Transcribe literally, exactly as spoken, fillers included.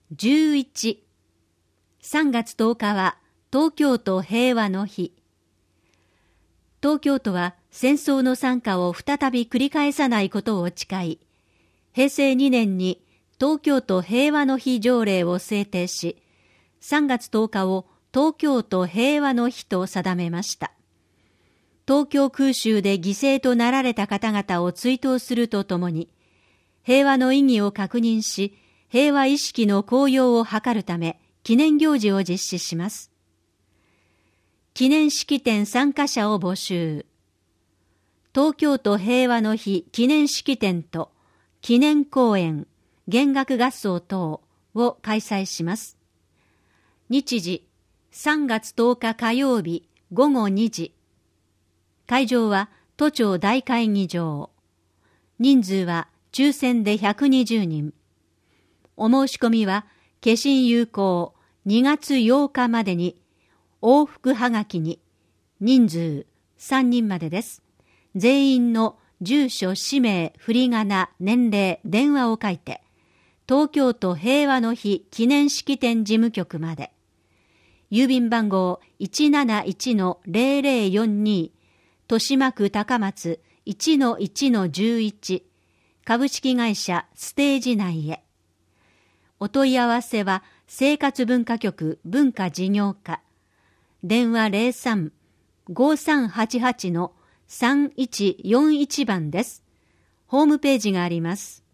じゅういち、さんがつとおかは東京都平和の日。東京都は戦争の惨禍を再び繰り返さないことを誓い、へいせいにねんに東京都平和の日条例を制定し、さんがつとおかを東京都平和の日と定めました。東京空襲で犠牲となられた方々を追悼するとともに、平和の意義を確認し、平和意識の高揚を図るため、記念行事を実施します。記念式典参加者を募集。東京都平和の日記念式典と記念講演、弦楽合奏等を開催します。日時、さんがつとおか火曜日ごごにじ。会場は都庁大会議場。人数は抽選でひゃくにじゅうにん。お申し込みは、消印有効にがつようかまでに、往復はがきに、人数さんにんまでです。全員の住所、氏名、振り仮名、年齢、電話を書いて、東京都平和の日記念式典事務局まで。郵便番号 いちなないちのぜろぜろよんに、豊島区高松 いちのいちのじゅういち、株式会社ステージ内へ。お問い合わせは生活文化局文化事業課。電話 ゼロさん ごさんはちはち のさんいちよんいちばんです。ホームページがあります。